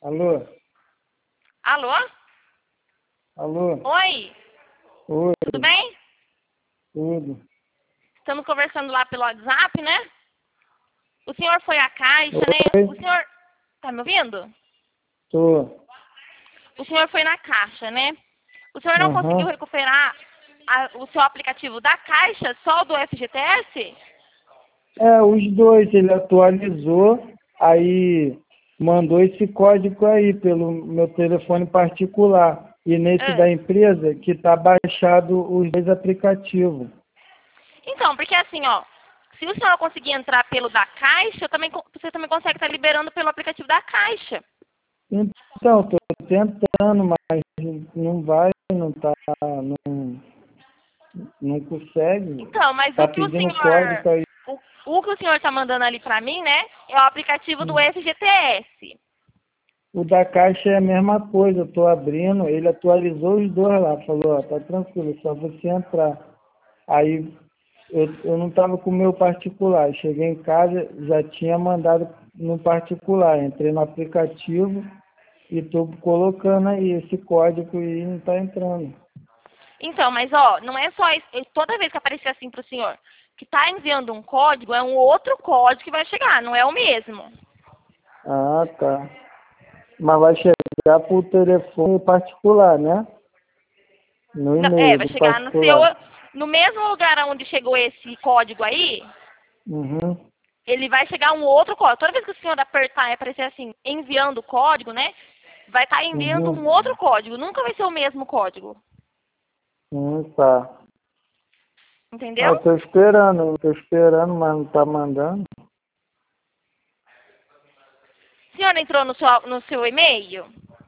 Alô? Alô? Alô? Oi, Oi, tudo bem? tudo. Estamos conversando lá pelo WhatsApp, né? O senhor foi à caixa, né? O Oi? senhor... Tá me ouvindo? Tô. O senhor foi na caixa, né? O senhor não conseguiu Aham. recuperar o seu aplicativo da caixa, só o do FGTS? É, os dois, ele atualizou, aí mandou esse código aí pelo meu telefone particular. E nesse Ah. da empresa que tá baixado os dois aplicativos. Então, porque assim, ó, se o senhor conseguir entrar pelo da caixa, você também consegue estar liberando pelo aplicativo da caixa. Então, tô tentando, mas não vai, não tá, não consegue. Então, mas Tá pedindo código aí. o que o senhor está mandando ali para mim, né, é o aplicativo do FGTS. O da Caixa é a mesma coisa, eu tô abrindo, ele atualizou os dois lá, falou, ó, tá tranquilo, é só você entrar. Aí eu não estava com o meu particular, cheguei em casa, já tinha mandado no particular, entrei no aplicativo e tô colocando aí esse código e não tá entrando. Então, mas ó, não é só isso, toda vez que aparecer assim para o senhor que está enviando um código, é um outro código que vai chegar, não é o mesmo. Ah, tá. Mas vai chegar pro telefone particular, né? No Não, e-mail vai do chegar no seu, particular. no mesmo lugar onde chegou esse código aí, Uhum, ele vai chegar um outro código. Toda vez que o senhor apertar e aparecer assim, enviando o código, né? Vai estar enviando um uhum. outro código. Nunca vai ser o mesmo código. Tá. Ah, Entendeu? eu tô esperando, mas não tá mandando. O senhor entrou no seu e-mail?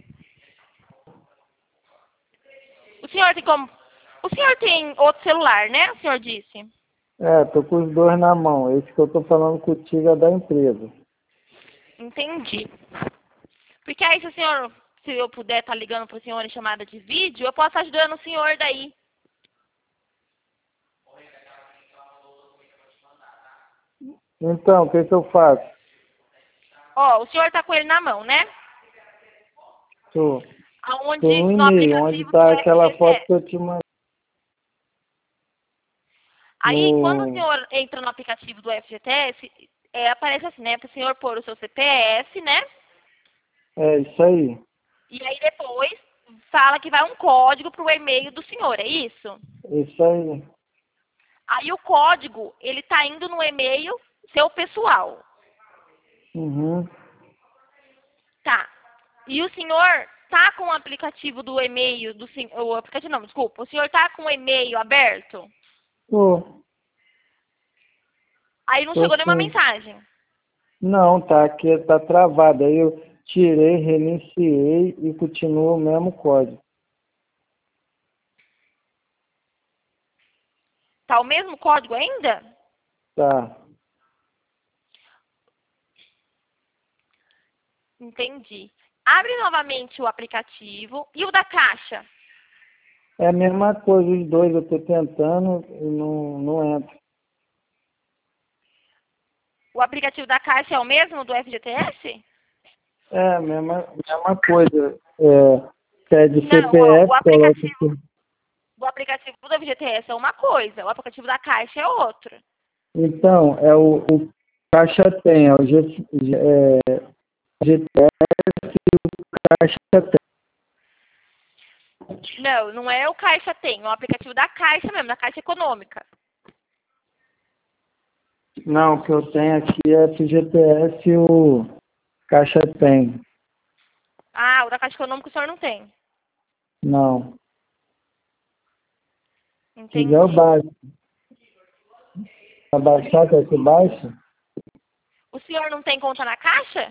O senhor tem como. O senhor tem outro celular, né? O senhor disse. É, tô com os dois na mão. Esse que eu tô falando contigo é da empresa. Entendi. Porque aí se eu puder estar ligando para o senhor em chamada de vídeo, eu posso estar ajudando o senhor daí. Então, o que que eu faço? Ó, o senhor está com ele na mão, né? Tô, tô Aonde, no no e-mail, onde aplicativo do tá aquela foto FGTS. que eu te mandei. Aí, quando o No... senhor entra no aplicativo do FGTS, aparece assim, né? Para o senhor pôr o seu CPF, né? É isso aí. E aí depois fala que vai um código para o e-mail do senhor, é isso? Isso aí. Aí o código, ele tá indo no e-mail seu pessoal. Uhum. Tá. E o senhor tá com o aplicativo do e-mail do senhor. O aplicativo não, desculpa. O senhor tá com o e-mail aberto? Tô, Aí não tô chegou nenhuma sim. mensagem. Não, tá aqui, tá travado. Aí eu tirei, reiniciei e continua o mesmo código. Tá o mesmo código ainda? Tá. Entendi. Abre novamente o aplicativo e o da caixa. É a mesma coisa, os dois eu tô tentando e não entra. O aplicativo da caixa é o mesmo do FGTS? É a mesma coisa. É, pede Não, ó, CPF, coloca aqui. o aplicativo do FGTS é uma coisa, o aplicativo da caixa é outra. Então, é o Caixa tem, é o GTS Caixa tem. Não, não é o Caixa Tem, é o aplicativo da Caixa mesmo, da Caixa Econômica. Não, o que eu tenho aqui é FGTS e o Caixa tem. Ah, o da Caixa Econômica o senhor não tem. Não. Se quiser eu Entendi. baixo. Pra baixar, quer que baixe? O senhor não tem conta na Caixa?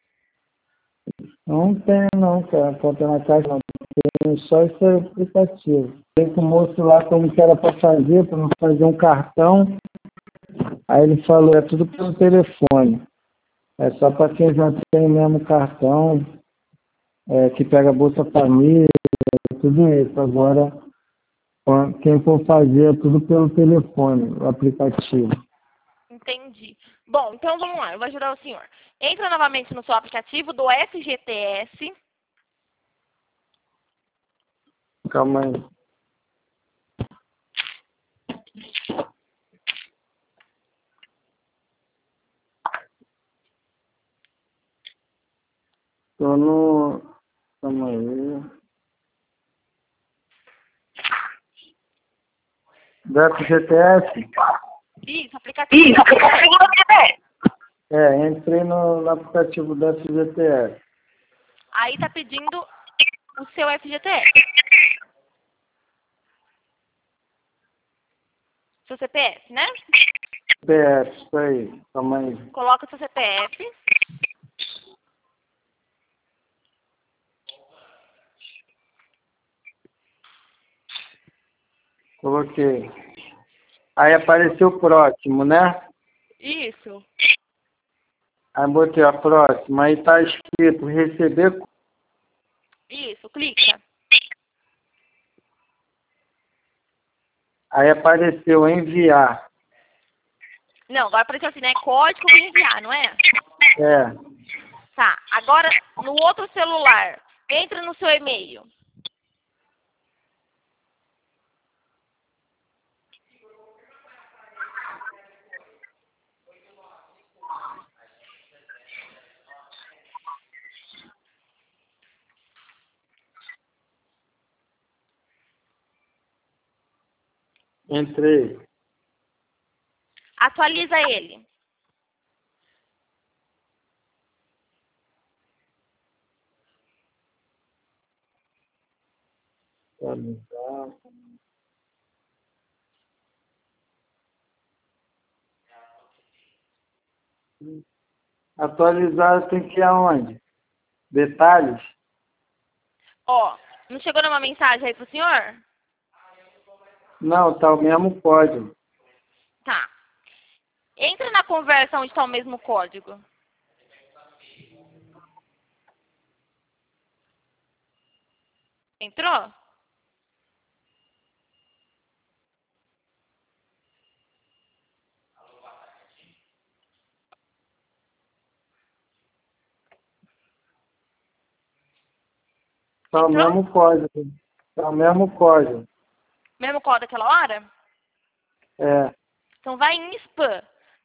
Não tem não, cara. Conta na Caixa não. Tem só esse aplicativo. Tem com o moço lá como que era para não fazer um cartão. Aí ele falou, é tudo pelo telefone. É só para quem já tem o mesmo cartão, que pega Bolsa Família, tudo isso. Agora, quem for fazer é tudo pelo telefone, o aplicativo. Entendi. Bom, então vamos lá, eu vou ajudar o senhor. Entra novamente no seu aplicativo do FGTS. Calma aí. Tô no... Calma aí. Do FGTS? Isso, aplicativo do FGTS. Entrei no aplicativo do FGTS. Aí tá pedindo o seu FGTS. Seu CPF, né? CPF, isso aí. Calma aí. Coloca o seu CPF. Coloquei. Aí apareceu o próximo, né? Isso. Aí botei a próxima. Aí tá escrito receber. Isso, clica. Aí apareceu enviar. Não, agora apareceu assim, né? Código para enviar, não é? É. Tá, agora no outro celular, entra no seu e-mail. Entrei. Atualiza ele. Atualizar. Atualizar tem que ir aonde? Detalhes? Ó, não chegou nenhuma mensagem aí pro senhor? Não, tá o mesmo código. Tá. Entra na conversa onde está o mesmo código. Entrou? Tá o Entrou? mesmo código. Tá o mesmo código. Mesmo código daquela hora? É. Então vai em spam.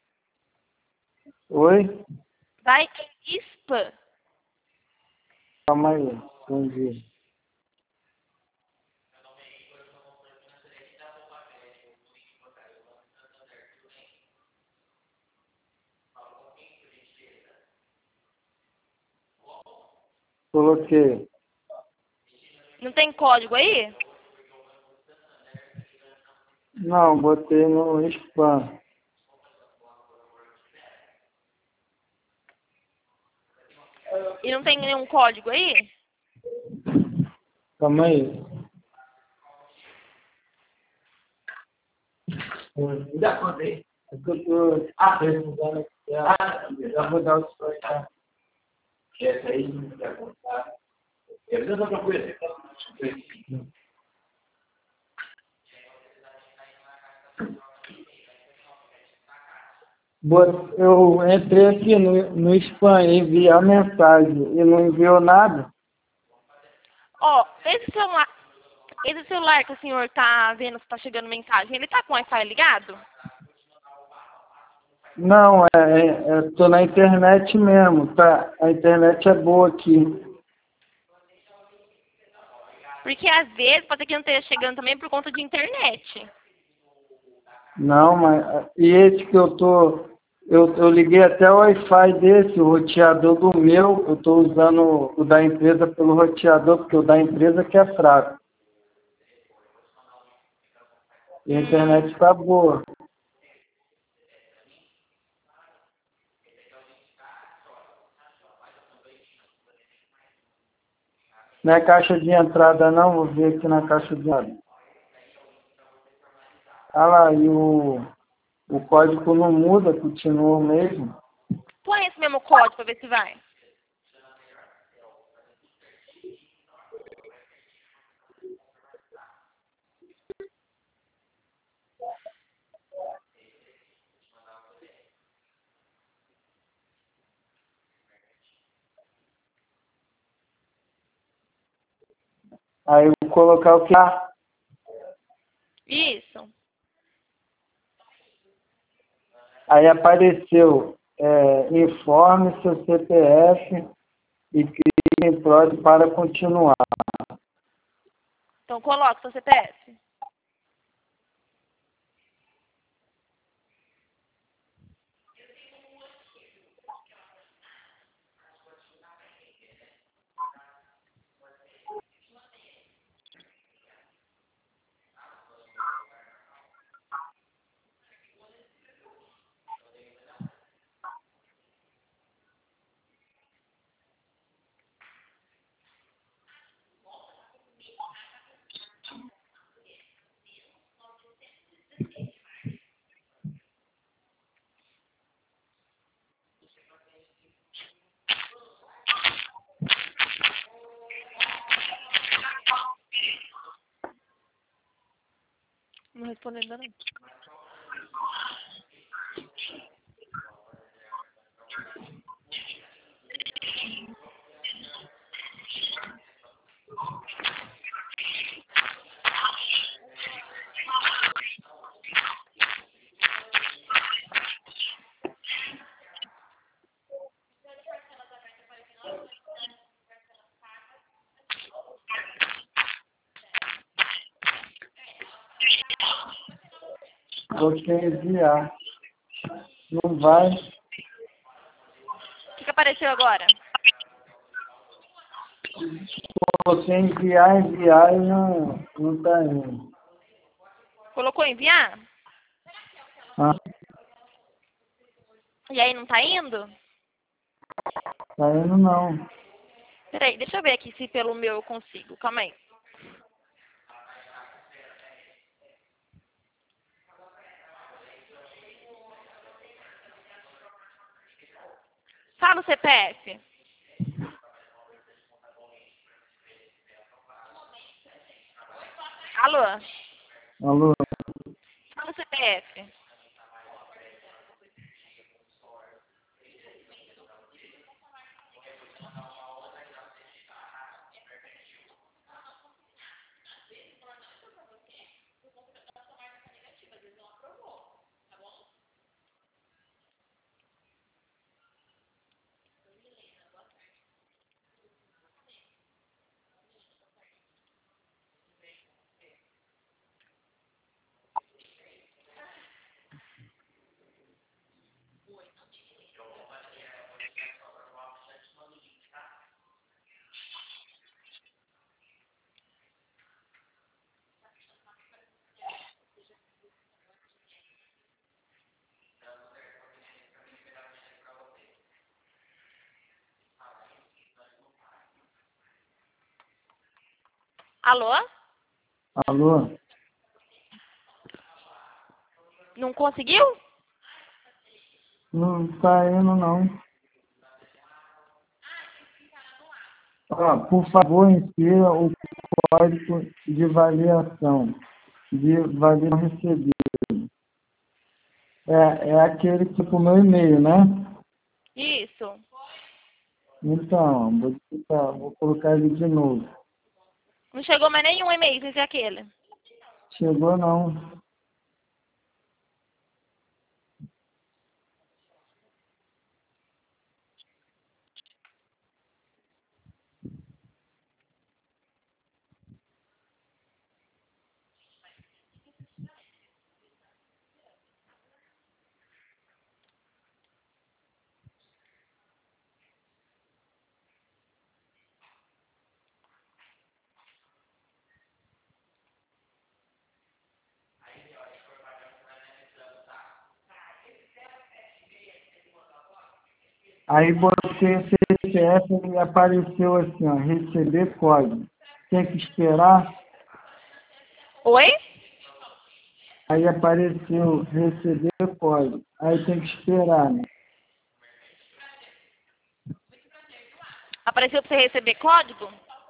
Oi? Vai em spam. Calma aí. Entendi. Coloquei. Não tem código aí? Não, botei no spam. E não tem nenhum código aí? Calma aí. Já contei. É que eu tô pesquisando aqui. Já vou dar o seu, tá? Essa aí não vai contar. Eu não tô coisa. Eu entrei aqui no spam, enviar mensagem e não enviou nada. Ó, esse celular que o senhor tá vendo se tá chegando mensagem, ele tá com o Wi-Fi ligado? Não, tô na internet mesmo, tá? A internet é boa aqui. Porque às vezes pode ser que não esteja chegando também por conta de internet. Não, mas e esse que eu liguei até o Wi-Fi desse, o roteador do meu, eu estou usando o da empresa pelo roteador, porque o da empresa que é fraco. E a internet está boa. Não é caixa de entrada não, vou ver aqui na caixa de entrada. Ah lá, e o código não muda, continua o mesmo. Põe esse mesmo código pra ver se vai. Aí eu vou colocar o que? Isso. Aí apareceu informe seu CPF e clique em PROD para continuar. Então coloca seu CPF. Não respondeu ainda não. Vou te enviar. Não vai. O que apareceu agora? Você enviar e não tá indo. Colocou enviar? Ah, E aí não tá indo? tá indo não. Peraí, deixa eu ver aqui se pelo meu eu consigo. Calma aí. Fala o CPF. Alô? Alô? Fala o CPF. Alô? Alô? Não conseguiu? Não tá indo não. Ó, por favor, insira o código de validação recebido. É aquele que pro meu e-mail, né? Isso. Então, vou colocar ele de novo. Não chegou mais nenhum e-mail, esse é aquele. Chegou não. Aí botei o CPF e apareceu assim, ó, receber código. Tem que esperar. Oi? Aí apareceu receber código. Aí tem que esperar, né? Apareceu pra você receber código?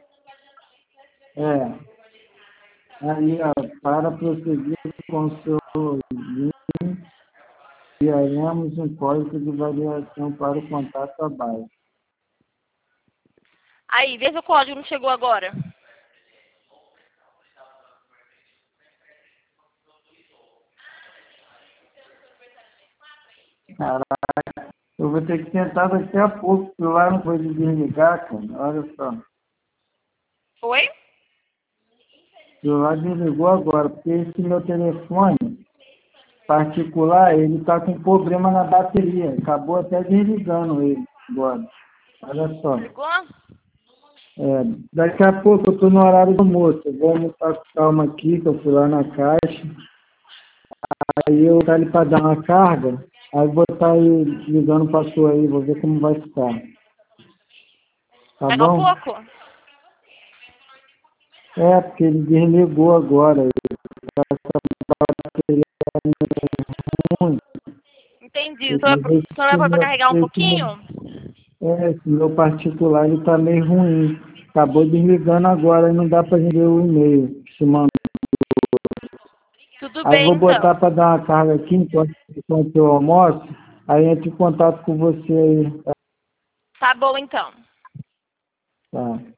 É. Aí, ó, para prosseguir com o seu login, enviaremos um código de validação para o contato abaixo. Aí, vê se o código não chegou agora. Caraca, eu vou ter que tentar daqui a pouco, porque lá não foi desligar, cara. Olha só. Oi? O celular desligou agora, porque esse meu telefone particular, ele tá com problema na bateria. Acabou até desligando ele agora. Olha só. Ligou? Daqui a pouco eu tô no horário do almoço. Vamos estar com calma aqui, que eu fui lá na caixa. Aí eu vou ali para dar uma carga. Aí vou estar aí ligando para tu aí, vou ver como vai ficar. Tá Daqui a bom? pouco? Porque ele desligou agora. Ele é ruim. Entendi. O senhor vai pra carregar um pouquinho? Esse meu particular, ele tá meio ruim. Acabou desligando agora e não dá pra gente ver o e-mail que se mandou. Tudo Aí bem, vou botar então. para dar uma carga aqui enquanto eu almoço. Aí entro em contato com você aí. Tá bom, então. Tá.